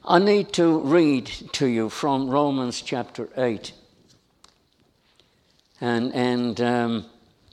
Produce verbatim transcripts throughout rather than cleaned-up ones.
I need to read to you from Romans chapter eight. And, and um,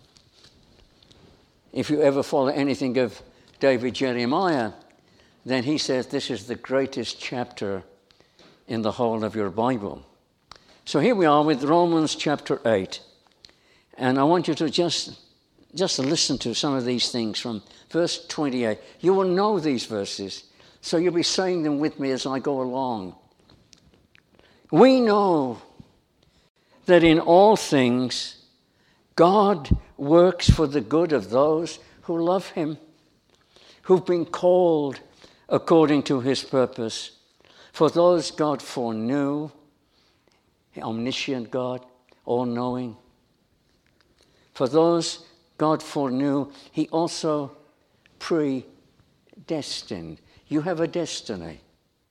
if you ever follow anything of David Jeremiah, then he says this is the greatest chapter in the whole of your Bible. So here we are with Romans chapter eight. And I want you to just, just listen to some of these things from verse twenty-eight. You will know these verses, so you'll be saying them with me as I go along. We know that in all things God works for the good of those who love him, who've been called according to his purpose. For those God foreknew, omniscient God, all-knowing. For those God foreknew, he also predestined. You have a destiny.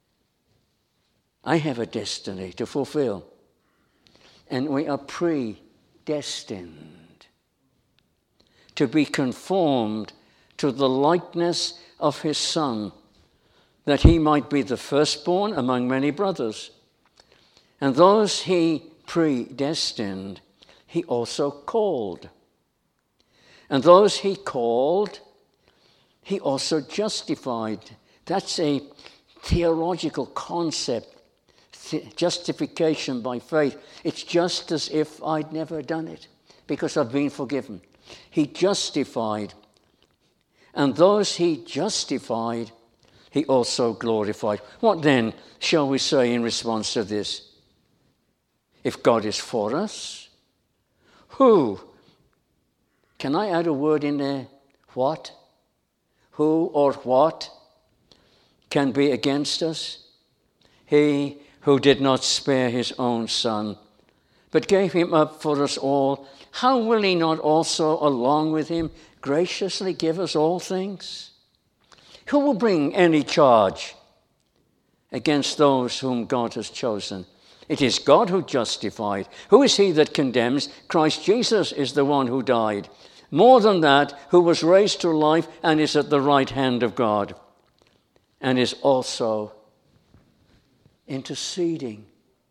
I have a destiny to fulfill. And we are predestined to be conformed to the likeness of his Son, that he might be the firstborn among many brothers. And those he predestined, he also called. And those he called, he also justified. That's a theological concept, justification by faith. It's just as if I'd never done it, because I've been forgiven. He justified. And those he justified, he also glorified. What then shall we say in response to this? If God is for us, who? Can I add a word in there? What? Who or what can be against us? He who did not spare his own Son, but gave him up for us all, how will he not also, along with him, graciously give us all things? Who will bring any charge against those whom God has chosen? It is God who justified. Who is he that condemns? Christ Jesus is the one who died. More than that, who was raised to life and is at the right hand of God, and is also interceding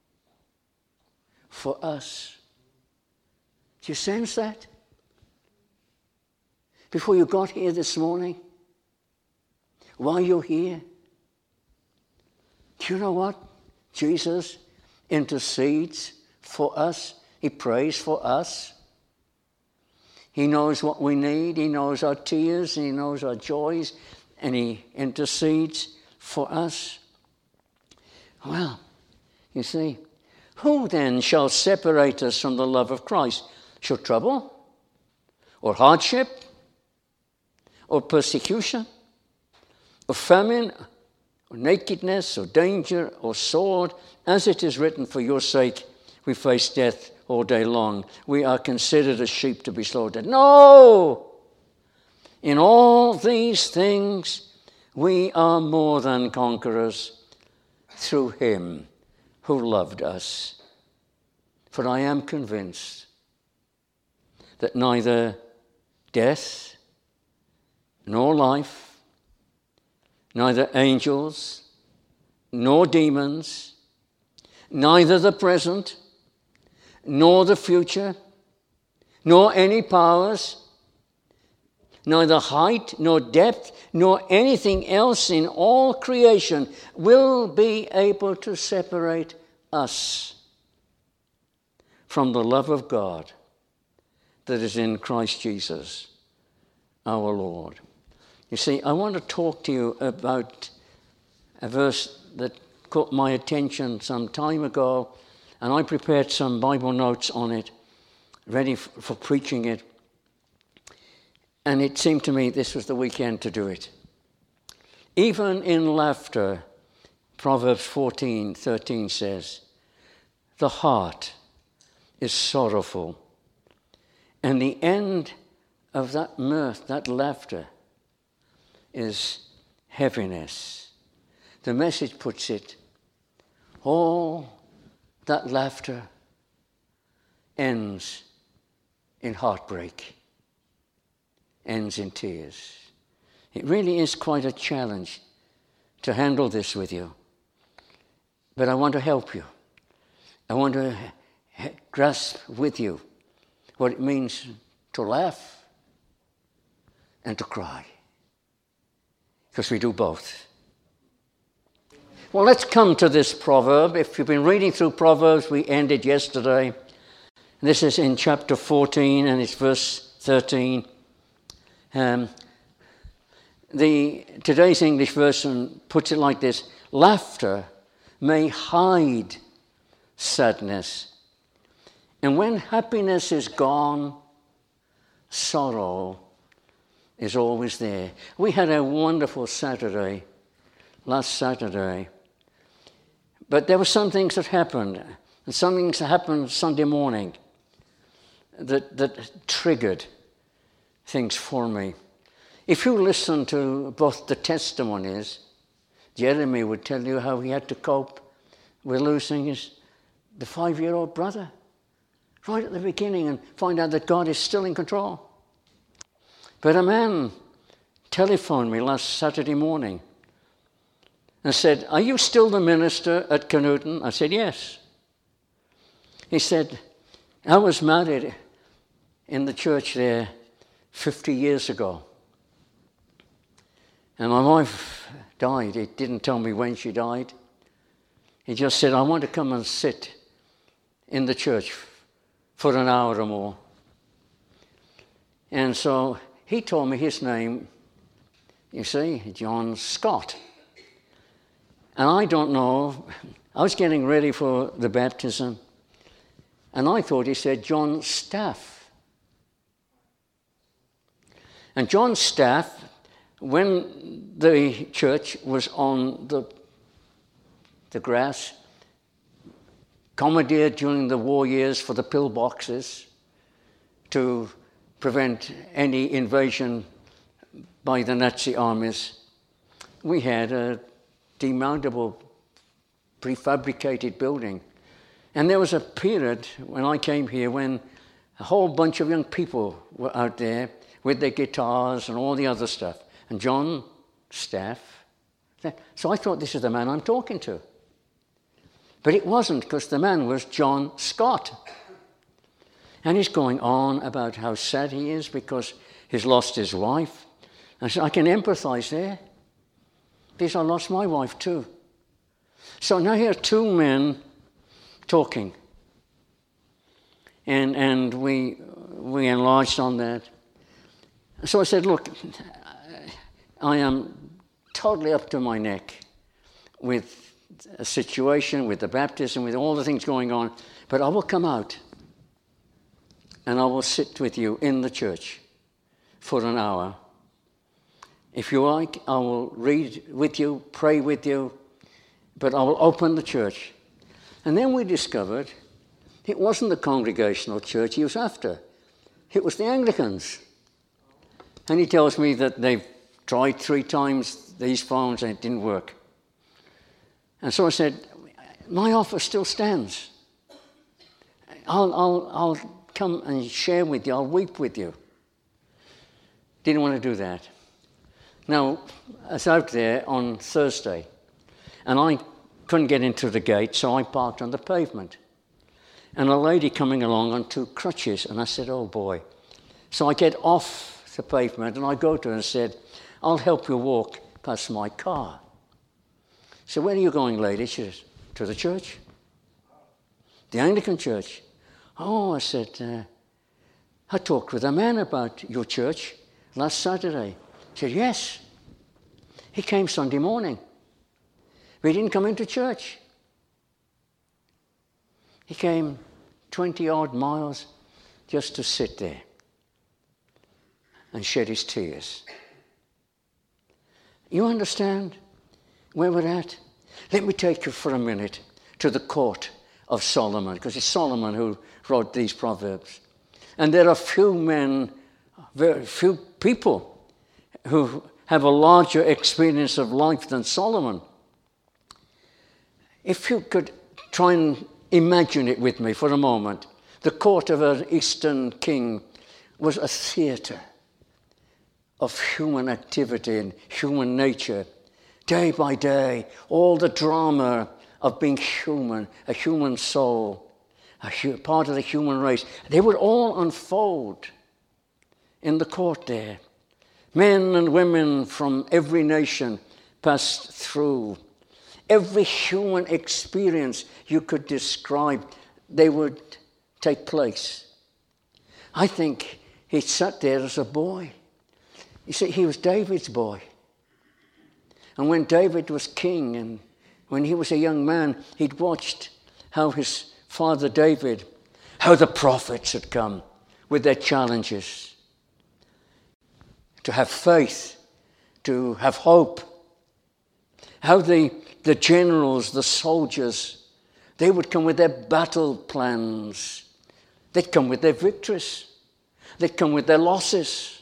for us. Do you sense that? Before you got here this morning, while you're here, do you know what? Jesus intercedes for us. He prays for us. He knows what we need. He knows our tears. He knows our joys. And he intercedes for us. Well, you see, who then shall separate us from the love of Christ? Shall trouble? Or hardship? Or persecution? Or famine? Or nakedness? Or danger? Or sword? As it is written, for your sake we face death all day long. We are considered as sheep to be slaughtered. No! In all these things we are more than conquerors through him who loved us. For I am convinced that neither death nor life, neither angels nor demons, neither the present nor the future, nor any powers, neither height nor depth, nor anything else in all creation will be able to separate us from the love of God that is in Christ Jesus, our Lord. You see, I want to talk to you about a verse that caught my attention some time ago, and I prepared some Bible notes on it, ready f- for preaching it. And it seemed to me this was the weekend to do it. Even in laughter, Proverbs fourteen thirteen says, the heart is sorrowful, and the end of that mirth, that laughter, is heaviness. The Message puts it, all that laughter ends in heartbreak, ends in tears. It really is quite a challenge to handle this with you. But I want to help you. I want to grasp with you what it means to laugh and to cry. Because we do both. Well, let's come to this proverb. If you've been reading through Proverbs, we ended yesterday. This is in chapter fourteen, and it's verse thirteen. Um, the today's English version puts it like this: laughter may hide sadness, and when happiness is gone, sorrow is always there. We had a wonderful Saturday, last Saturday, but there were some things that happened, and some things that happened Sunday morning that, that triggered things for me. If you listen to both the testimonies, Jeremy would tell you how he had to cope with losing his the five-year-old brother right at the beginning and find out that God is still in control. But a man telephoned me last Saturday morning and said, "Are you still the minister at Canewton?" I said, "Yes." He said, "I was married in the church there fifty years ago. And my wife died. He didn't tell me when she died. He just said, I want to come and sit in the church for an hour or more." And so he told me his name, you see, John Scott. And I don't know, I was getting ready for the baptism, and I thought he said John Staff. And John Staff, when the church was on the, the grass, commandeered during the war years for the pillboxes to prevent any invasion by the Nazi armies, we had a demountable, prefabricated building. And there was a period when I came here when a whole bunch of young people were out there with their guitars and all the other stuff. And John Staff. So I thought, this is the man I'm talking to. But it wasn't, because the man was John Scott. And he's going on about how sad he is because he's lost his wife. And so I can empathize there, because I lost my wife too. So now here are two men talking. And and we we enlarged on that. So I said, look, I am totally up to my neck with a situation, with the baptism, with all the things going on, but I will come out and I will sit with you in the church for an hour. If you like, I will read with you, pray with you, but I will open the church. And then we discovered it wasn't the Congregational church he was after. It was the Anglicans. And he tells me that they've tried three times these phones and it didn't work. And so I said, my offer still stands. I'll, I'll, I'll come and share with you. I'll weep with you. Didn't want to do that. Now, I was out there on Thursday, and I couldn't get into the gate, so I parked on the pavement. And a lady coming along on two crutches, and I said, oh boy. So I get off the pavement, and I go to her and said, I'll help you walk past my car. So where are you going, lady? She says, to the church. The Anglican church. Oh, I said, uh, I talked with a man about your church last Saturday. He said, yes. He came Sunday morning. But he didn't come into church. He came twenty-odd miles just to sit there and shed his tears. You understand where we're at? Let me take you for a minute to the court of Solomon, because it's Solomon who wrote these proverbs. And there are few men, very few people who have a larger experience of life than Solomon. If you could try and imagine it with me for a moment, the court of an Eastern king was a theatre of human activity and human nature. Day by day, all the drama of being human, a human soul, a hu- part of the human race. They would all unfold in the court there. Men and women from every nation passed through. Every human experience you could describe, they would take place. I think he sat there as a boy. You see, he was David's boy. And when David was king and when he was a young man, he'd watched how his father David, how the prophets had come with their challenges. To have faith, to have hope. How the, the generals, the soldiers, they would come with their battle plans. They'd come with their victories. They'd come with their losses.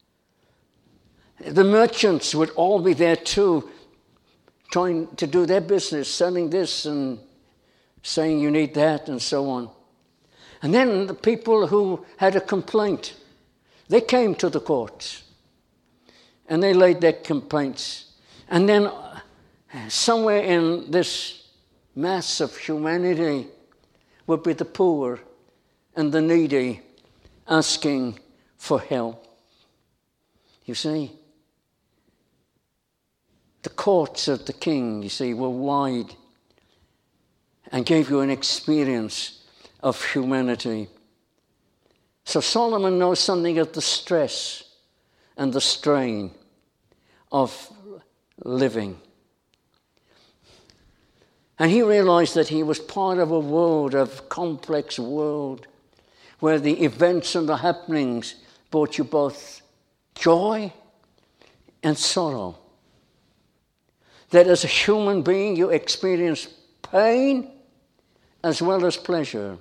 The merchants would all be there too, trying to do their business, selling this and saying you need that and so on. And then the people who had a complaint, they came to the courts and they laid their complaints. And then somewhere in this mass of humanity would be the poor and the needy asking for help. You see, the courts of the king, you see, were wide and gave you an experience of humanity. So Solomon knows something of the stress and the strain of living. And he realized that he was part of a world, of complex world, where the events and the happenings brought you both joy and sorrow. That as a human being you experience pain as well as pleasure.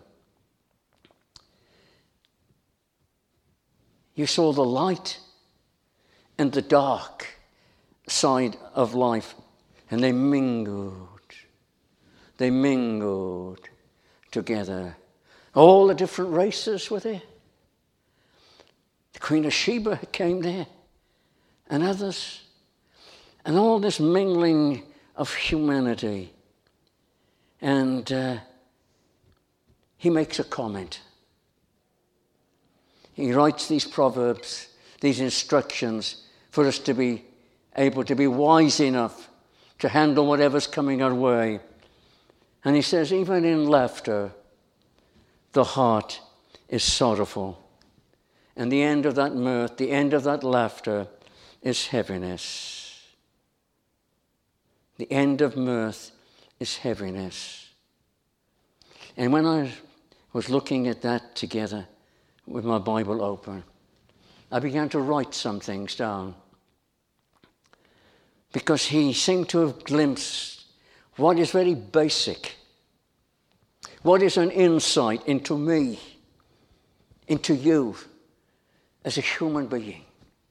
You saw the light and the dark side of life, and they mingled. They mingled together. All the different races were there. The Queen of Sheba came there, and others. And all this mingling of humanity. And uh, he makes a comment. He writes these proverbs, these instructions, for us to be able to be wise enough to handle whatever's coming our way. And he says, even in laughter, the heart is sorrowful. And the end of that mirth, the end of that laughter is heaviness. The end of mirth is heaviness. And when I was looking at that together with my Bible open, I began to write some things down. Because he seemed to have glimpsed what is very basic. What is an insight into me, into you, as a human being.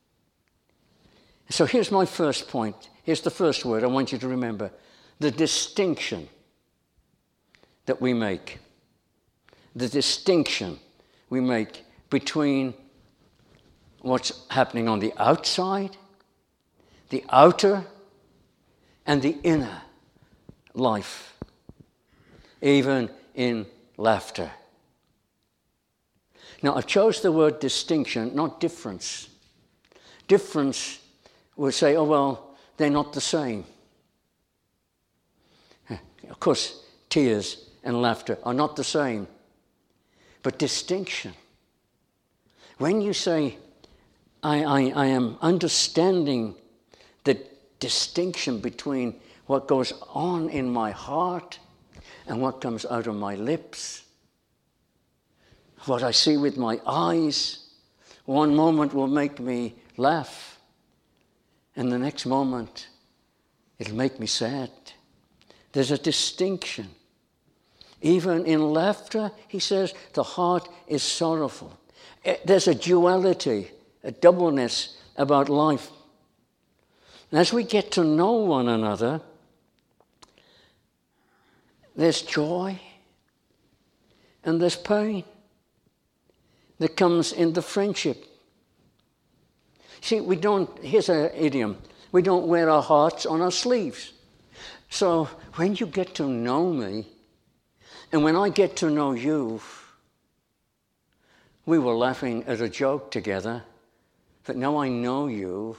So here's my first point. Here's the first word I want you to remember. The distinction that we make. The distinction we make between what's happening on the outside, the outer, and the inner life. Even in laughter. Now, I've chose the word distinction, not difference. Difference would say, oh, well, they're not the same. Of course, tears and laughter are not the same. But distinction. When you say, I, I, I am understanding the distinction between what goes on in my heart and what comes out of my lips, what I see with my eyes, one moment will make me laugh, and the next moment it'll make me sad. There's a distinction. Even in laughter, he says, the heart is sorrowful. There's a duality, a doubleness about life. And as we get to know one another, there's joy and there's pain that comes in the friendship. See, we don't, here's an idiom, we don't wear our hearts on our sleeves. So when you get to know me, and when I get to know you, we were laughing at a joke together, but now I know you,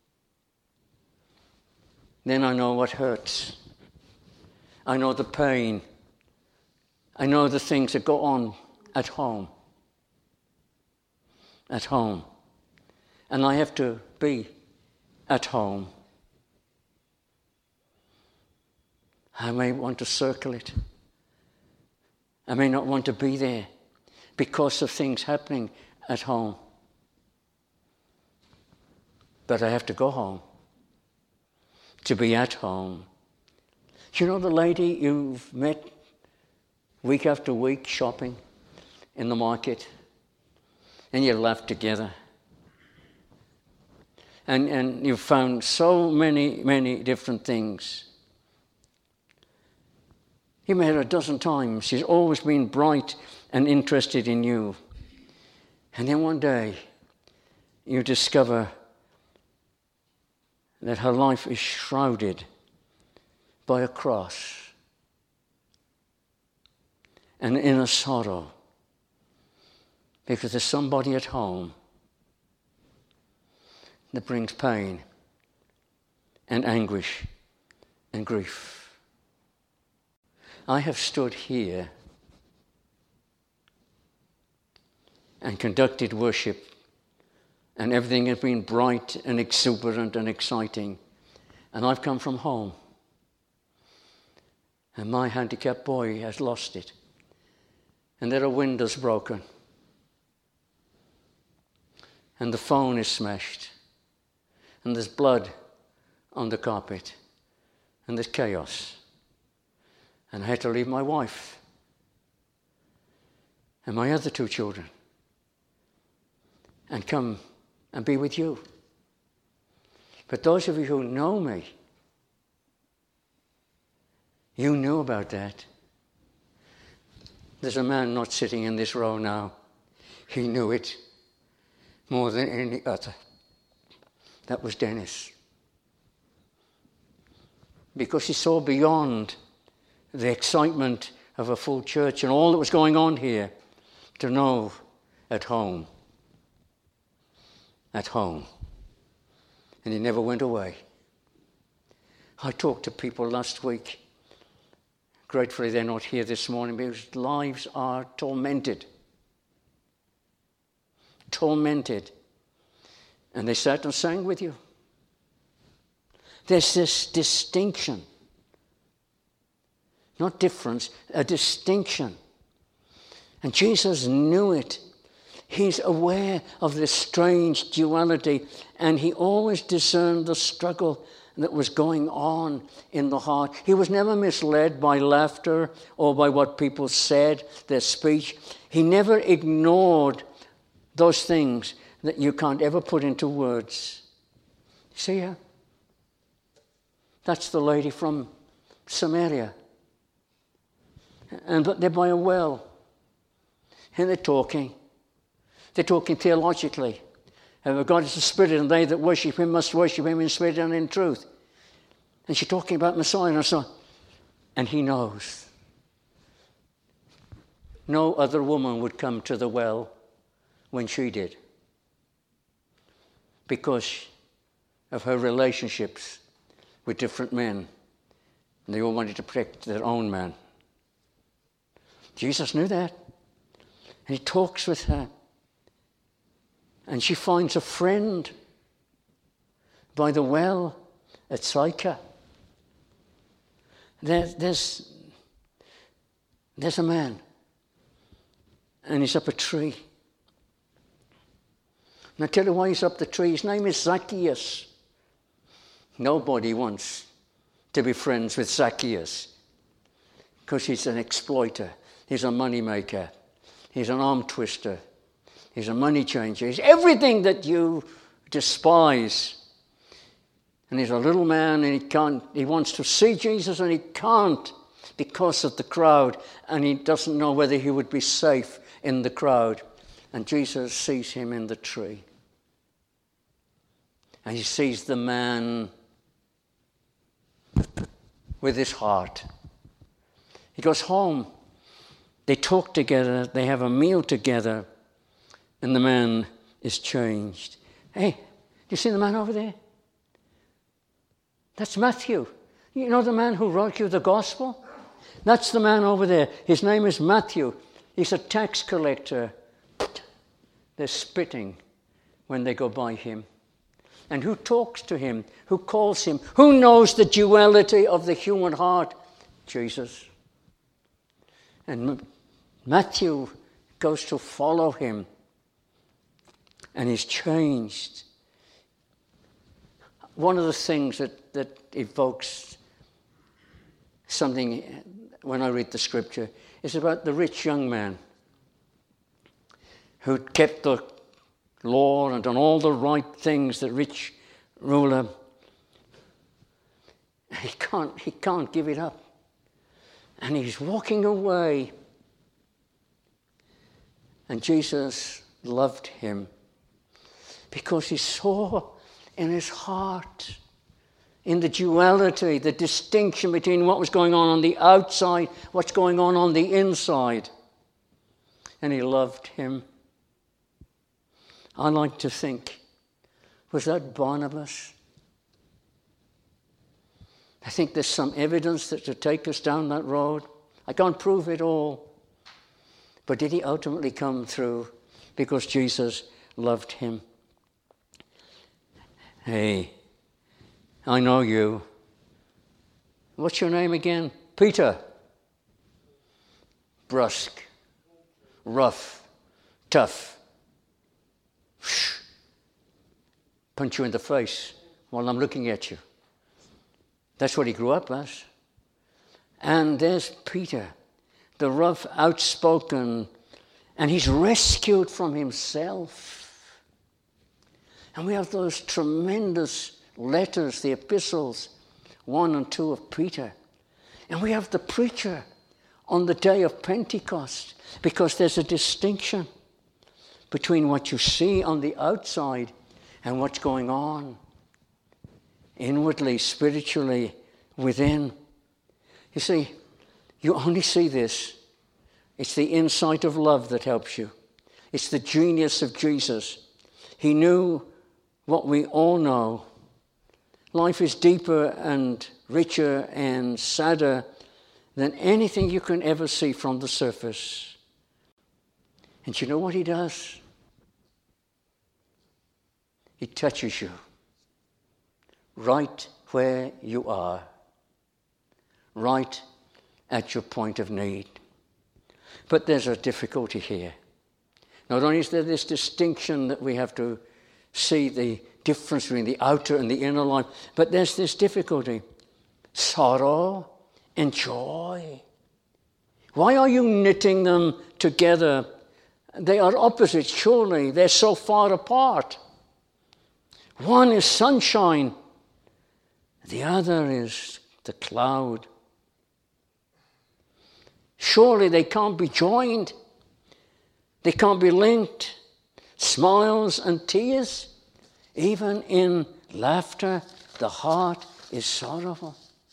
then I know what hurts. I know the pain. I know the things that go on at home. At home. And I have to be at home. I may want to circle it. I may not want to be there because of things happening at home. But I have to go home to be at home. You know the lady you've met week after week shopping in the market, and you laugh together. And, and you've found so many, many different things. You met her a dozen times. She's always been bright and interested in you. And then one day, you discover that her life is shrouded by a cross and inner sorrow because there's somebody at home that brings pain and anguish and grief. I have stood here and conducted worship, and everything has been bright and exuberant and exciting. And I've come from home, and my handicapped boy has lost it. And there are windows broken, and the phone is smashed, and there's blood on the carpet, and there's chaos. And I had to leave my wife and my other two children and come and be with you. But those of you who know me, you knew about that. There's a man not sitting in this row now. He knew it more than any other. That was Dennis. Because he saw beyond the excitement of a full church and all that was going on here to know at home. At home. And he never went away. I talked to people last week. Gratefully they're not here this morning because lives are tormented. Tormented. And they sat and sang with you. There's this distinction. Not difference, a distinction. And Jesus knew it. He's aware of this strange duality, and he always discerned the struggle that was going on in the heart. He was never misled by laughter or by what people said, their speech. He never ignored those things that you can't ever put into words. See her? That's the lady from Samaria. And they're by a well. And they're talking. They're talking theologically. And God is a spirit, and they that worship him must worship him in spirit and in truth. And she's talking about Messiah and so on. And he knows. No other woman would come to the well when she did. Because of her relationships with different men. And they all wanted to protect their own man. Jesus knew that. And he talks with her. And she finds a friend by the well at Sychar. There, there's, there's a man. And he's up a tree. And I tell you why he's up the tree. His name is Zacchaeus. Nobody wants to be friends with Zacchaeus. Because he's an exploiter. He's a money maker. He's an arm twister. He's a money changer. He's everything that you despise. And he's a little man, and he can't. He wants to see Jesus, and he can't because of the crowd. And he doesn't know whether he would be safe in the crowd. And Jesus sees him in the tree. And he sees the man with his heart. He goes home. They talk together. They have a meal together. And the man is changed. Hey, you see the man over there? That's Matthew. You know the man who wrote you the gospel? That's the man over there. His name is Matthew. He's a tax collector. They're spitting when they go by him. And who talks to him? Who calls him? Who knows the duality of the human heart? Jesus. And Matthew goes to follow him. And he's changed. One of the things that, that evokes something when I read the scripture is about the rich young man who kept the law and done all the right things, the rich ruler. He can't, he can't give it up. And he's walking away. And Jesus loved him because he saw in his heart, in the duality, the distinction between what was going on on the outside, what's going on on the inside. And he loved him. I like to think, was that Barnabas? I think there's some evidence that to take us down that road. I can't prove it all. But did he ultimately come through because Jesus loved him? Hey, I know you. What's your name again? Peter. Brusque, rough, tough. Punch you in the face while I'm looking at you. That's what he grew up as. And there's Peter, the rough, outspoken, and he's rescued from himself. And we have those tremendous letters, the epistles, one and two of Peter. And we have the preacher on the day of Pentecost, because there's a distinction between what you see on the outside and what's going on inwardly, spiritually, within. You see, you only see this. It's the insight of love that helps you. It's the genius of Jesus. He knew what we all know. Life is deeper and richer and sadder than anything you can ever see from the surface. And you know what he does? He touches you right where you are, right at your point of need. But there's a difficulty here. Not only is there this distinction that we have to see the difference between the outer and the inner life, but there's this difficulty. Sorrow and joy. Why are you knitting them together? They are opposites, surely. They're so far apart. One is sunshine. The other is the cloud. Surely they can't be joined. They can't be linked. Smiles and tears. Even in laughter, the heart is sorrowful.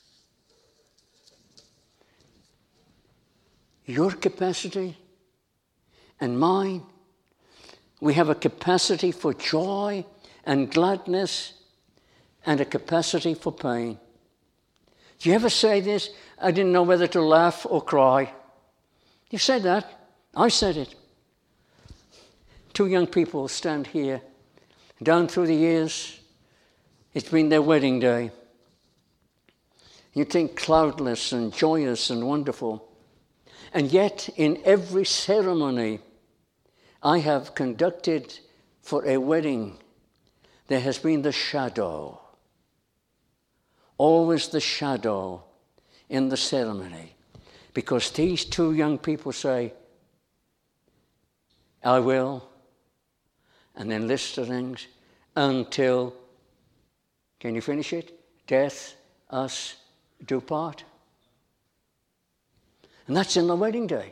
Your capacity and mine, we have a capacity for joy and gladness and a capacity for pain. Do you ever say this? I didn't know whether to laugh or cry. You said that. I said it. Two young people stand here. Down through the years, it's been their wedding day. You think cloudless and joyous and wonderful. And yet, in every ceremony I have conducted for a wedding, there has been the shadow. Always the shadow in the ceremony. Because these two young people say, I will, and then list the things, until, can you finish it? Death us do part. And that's in the wedding day.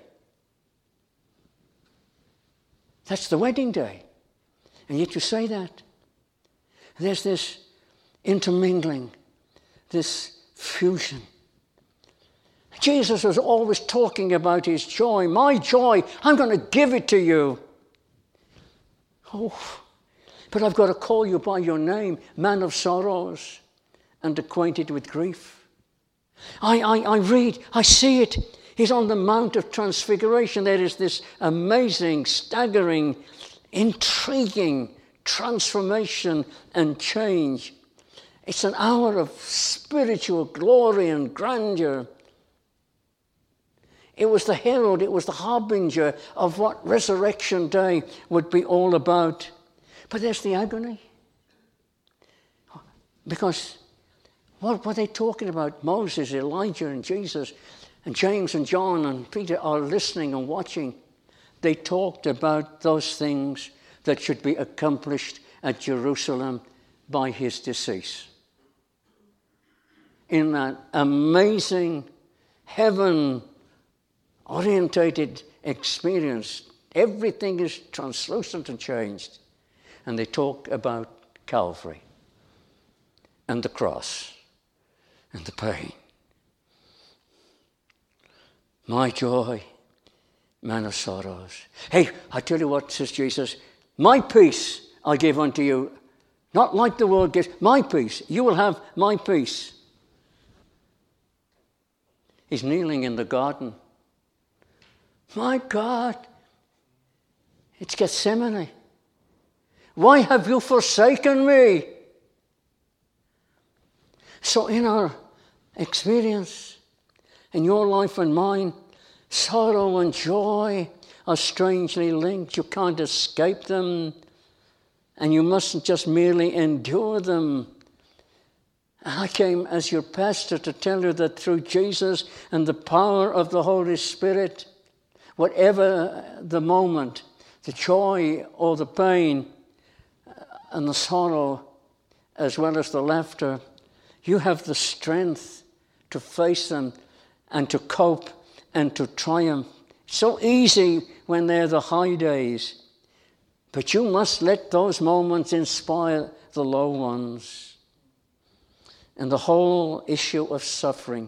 That's the wedding day. And yet you say that. There's this intermingling, this fusion Jesus was always talking about his joy. My joy, I'm going to give it to you. Oh, but I've got to call you by your name, man of sorrows and acquainted with grief. I, I, I read, I see it. He's on the Mount of Transfiguration. There is this amazing, staggering, intriguing transformation and change. It's an hour of spiritual glory and grandeur. It was the herald, it was the harbinger of what Resurrection Day would be all about. But there's the agony. Because what were they talking about? Moses, Elijah, and Jesus, and James and John and Peter are listening and watching. They talked about those things that should be accomplished at Jerusalem by his decease. In that amazing heaven-orientated experience, everything is translucent and changed. And they talk about Calvary and the cross and the pain. My joy, man of sorrows. Hey, I tell you what, says Jesus, my peace I give unto you, not like the world gives. My peace, you will have my peace. He's kneeling in the garden. My God, it's Gethsemane. Why have you forsaken me? So in our experience, in your life and mine, sorrow and joy are strangely linked. You can't escape them, and you mustn't just merely endure them. I came as your pastor to tell you that through Jesus and the power of the Holy Spirit, whatever the moment, the joy or the pain and the sorrow, as well as the laughter, you have the strength to face them and to cope and to triumph. So easy when they're the high days, but you must let those moments inspire the low ones. And the whole issue of suffering,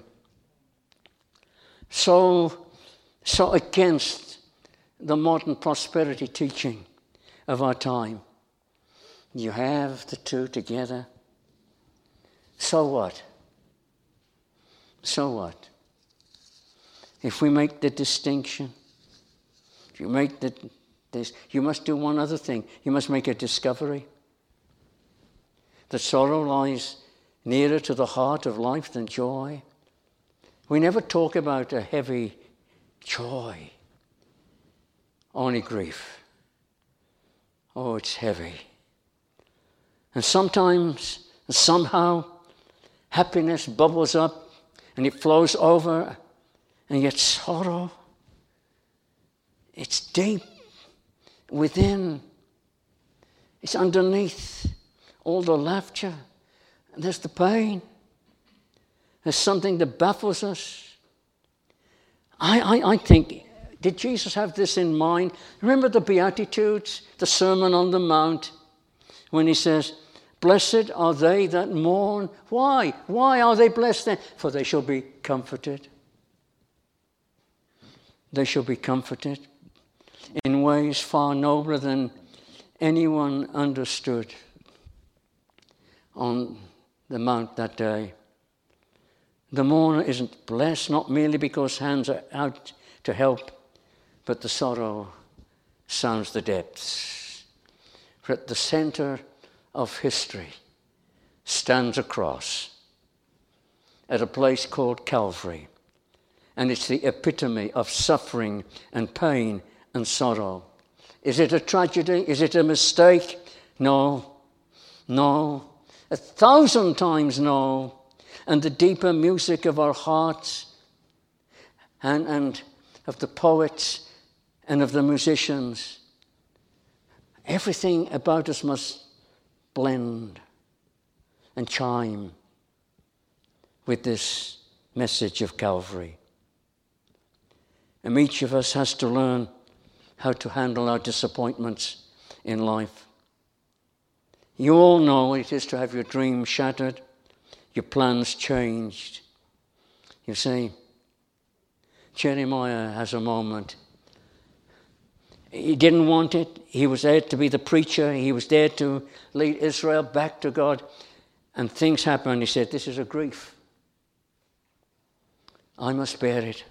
so, so against the modern prosperity teaching of our time. You have the two together. So what? So what? If we make the distinction, if you make the, this, you must do one other thing. You must make a discovery. The sorrow lies nearer to the heart of life than joy. We never talk about a heavy joy, only grief. Oh, it's heavy. And sometimes, somehow, happiness bubbles up and it flows over, and yet sorrow, it's deep within. It's underneath all the laughter. And there's the pain. There's something that baffles us. I, I, I think, did Jesus have this in mind? Remember the Beatitudes, the Sermon on the Mount, when he says, blessed are they that mourn. Why? Why are they blessed then? For they shall be comforted. They shall be comforted in ways far nobler than anyone understood on the mount that day. The mourner isn't blessed, not merely because hands are out to help, but the sorrow sounds the depths. For at the center of history stands a cross at a place called Calvary, and it's the epitome of suffering and pain and sorrow. Is it a tragedy? Is it a mistake? No, no. A thousand times no. And the deeper music of our hearts and, and of the poets and of the musicians, everything about us must blend and chime with this message of Calvary. And each of us has to learn how to handle our disappointments in life. You all know what it is to have your dreams shattered, your plans changed. You say, Jeremiah has a moment. He didn't want it. He was there to be the preacher. He was there to lead Israel back to God. And things happened. He said, this is a grief. I must bear it.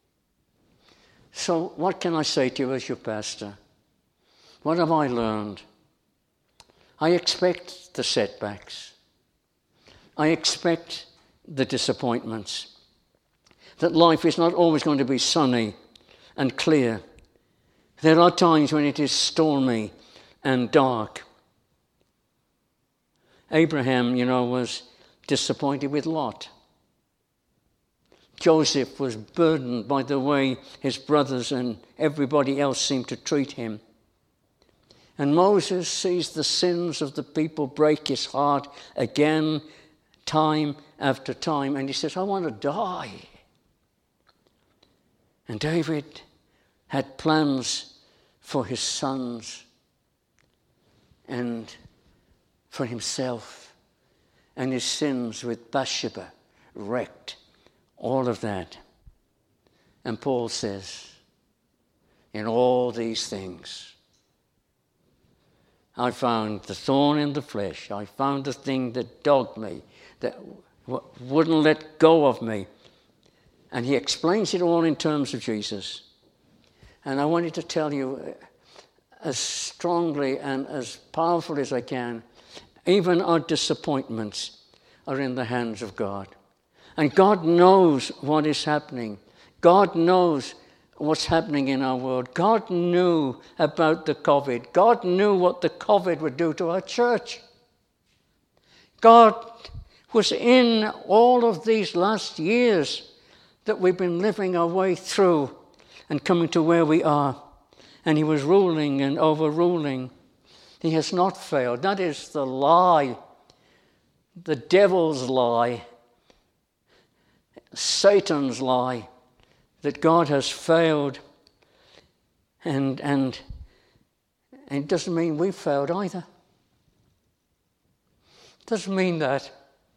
So what can I say to you as your pastor? What have I learned? I expect the setbacks. I expect the disappointments. That life is not always going to be sunny and clear. There are times when it is stormy and dark. Abraham, you know, was disappointed with Lot. Joseph was burdened by the way his brothers and everybody else seemed to treat him. And Moses sees the sins of the people break his heart again, time after time. And he says, I want to die. And David had plans for his sons and for himself. And his sins with Bathsheba wrecked all of that. And Paul says, in all these things, I found the thorn in the flesh. I found the thing that dogged me, that w- wouldn't let go of me. And he explains it all in terms of Jesus. And I wanted to tell you as strongly and as powerfully as I can, even our disappointments are in the hands of God. And God knows what is happening. God knows what's happening in our world. God knew about the COVID. God knew what the COVID would do to our church. God was in all of these last years that we've been living our way through and coming to where we are. And he was ruling and overruling. He has not failed. That is the lie, the devil's lie, Satan's lie, that God has failed. And, and, and it doesn't mean we've failed either. It doesn't mean that.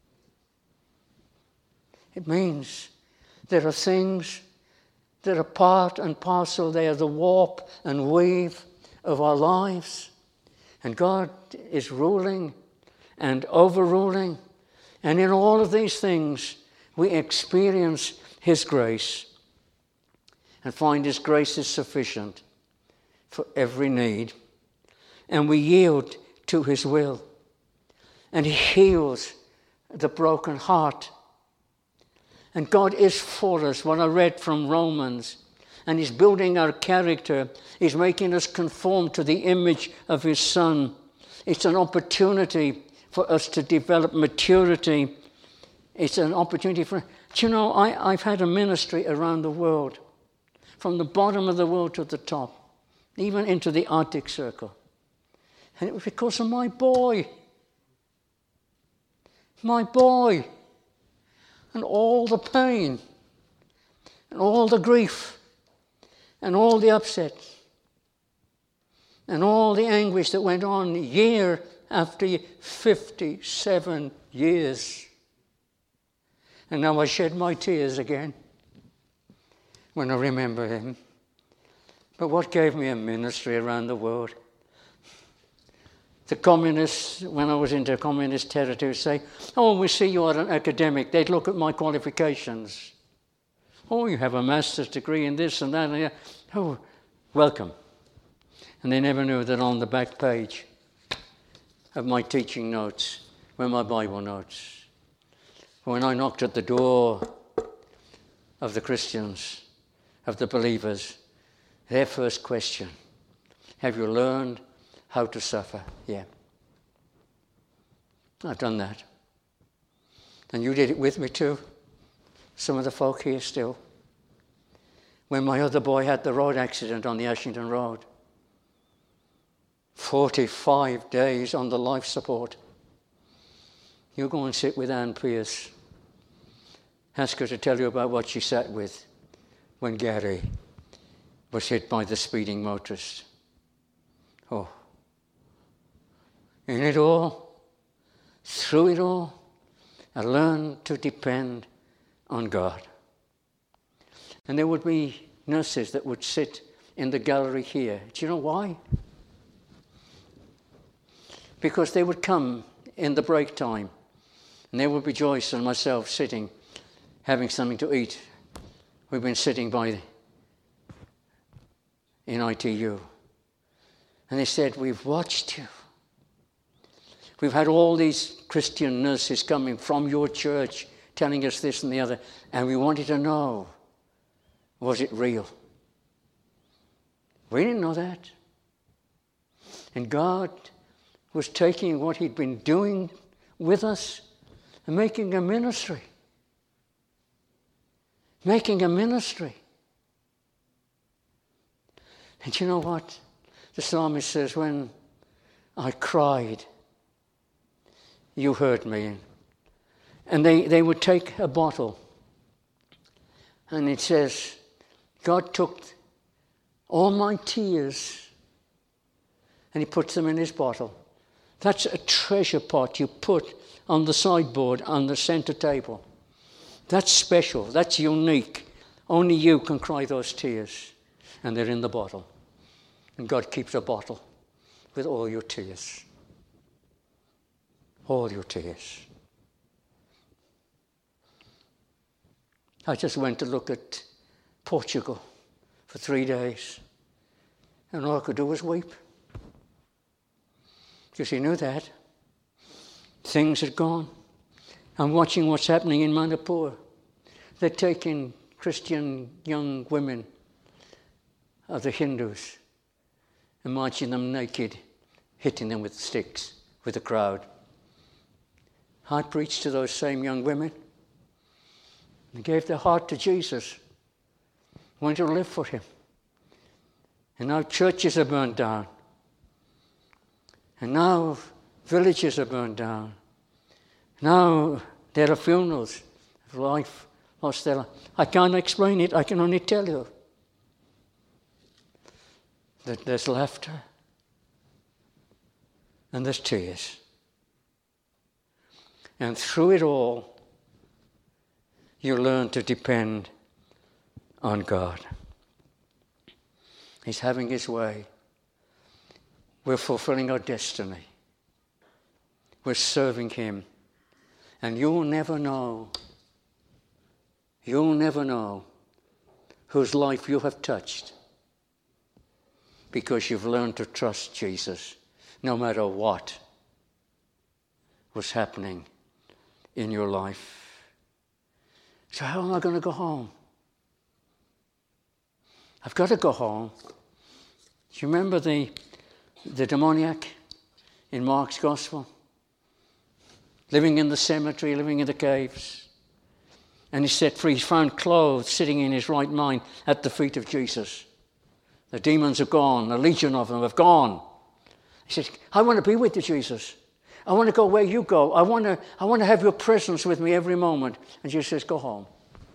It means there are things that are part and parcel. They are the warp and weave of our lives. And God is ruling and overruling. And in all of these things, we experience his grace and find his grace is sufficient for every need. And we yield to his will. And he heals the broken heart. And God is for us. What I read from Romans. And he's building our character. He's making us conform to the image of his Son. It's an opportunity for us to develop maturity. It's an opportunity for... Do you know, I, I've had a ministry around the world. From the bottom of the world to the top. Even into the Arctic Circle. And it was because of my boy. My boy. And all the pain. And all the grief. And all the upset. And all the anguish that went on year after year. fifty-seven years. And now I shed my tears again when I remember him. But what gave me a ministry around the world? The communists, when I was into communist territory, say, oh, we see you are an academic. They'd look at my qualifications. Oh, you have a master's degree in this and that. And that. Oh, welcome. And they never knew that on the back page of my teaching notes were my Bible notes. When I knocked at the door of the Christians, of the believers, their first question, have you learned how to suffer? Yeah. I've done that. And you did it with me too. Some of the folk here still. When my other boy had the road accident on the Ashington Road, forty-five days on the life support. You go and sit with Anne Pierce. Ask her to tell you about what she sat with when Gary was hit by the speeding motorist. Oh. In it all, through it all, I learned to depend on God. And there would be nurses that would sit in the gallery here. Do you know why? Because they would come in the break time, and there would be Joyce and myself sitting, having something to eat. We've been sitting by in I T U. And they said, we've watched you. We've had all these Christian nurses coming from your church telling us this and the other, and we wanted to know, was it real? We didn't know that. And God was taking what he'd been doing with us and making a ministry. Making a ministry. And you know what? The psalmist says, when I cried, you heard me. And they, they would take a bottle. And it says, God took all my tears and he puts them in his bottle. That's a treasure pot you put on the sideboard on the center table. That's special. That's unique. Only you can cry those tears. And they're in the bottle. And God keeps a bottle with all your tears. All your tears. I just went to look at Portugal for three days. And all I could do was weep. Because he knew that. Things had gone. I'm watching what's happening in Manipur. They're taking Christian young women of the Hindus and marching them naked, hitting them with sticks, with the crowd. I preached to those same young women. They gave their heart to Jesus, wanted to live for him. And now churches are burned down. And now villages are burned down. Now there are funerals of life lost their life. I can't explain it, I can only tell you that there's laughter and there's tears. And through it all, you learn to depend on God. He's having his way. We're fulfilling our destiny. We're serving him. And you'll never know, you'll never know whose life you have touched because you've learned to trust Jesus no matter what was happening in your life. So how am I going to go home? I've got to go home. Do you remember the, the demoniac in Mark's Gospel? Living in the cemetery, living in the caves. And he's set free. He's found clothes sitting in his right mind at the feet of Jesus. The demons are gone. A legion of them have gone. He says, I want to be with you, Jesus. I want to go where you go. I want to, I want to have your presence with me every moment. And Jesus says, go home.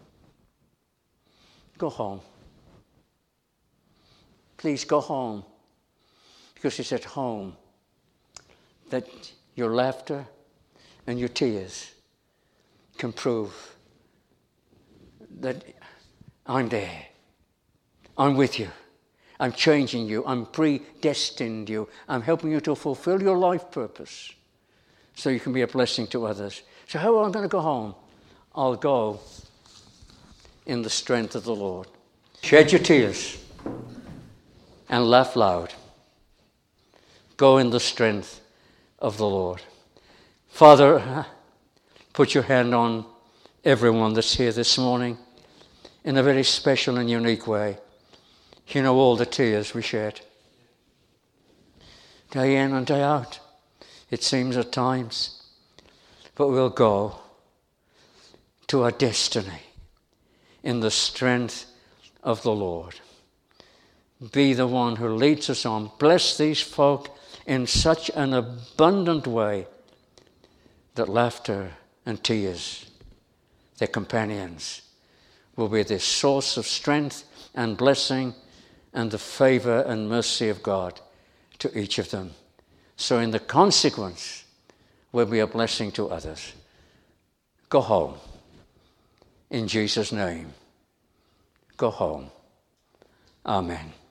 Go home. Please go home. Because it's at home that your laughter and your tears can prove that I'm there. I'm with you. I'm changing you. I'm predestined you. I'm helping you to fulfill your life purpose so you can be a blessing to others. So how am I going to go home? I'll go in the strength of the Lord. Shed your tears and laugh loud. Go in the strength of the Lord. Father, put your hand on everyone that's here this morning in a very special and unique way. You know all the tears we shed. Day in and day out, it seems at times. But we'll go to our destiny in the strength of the Lord. Be the one who leads us on. Bless these folk in such an abundant way that laughter and tears, their companions, will be the source of strength and blessing and the favor and mercy of God to each of them. So in the consequence, we'll be a blessing to others. Go home. In Jesus' name, go home. Amen.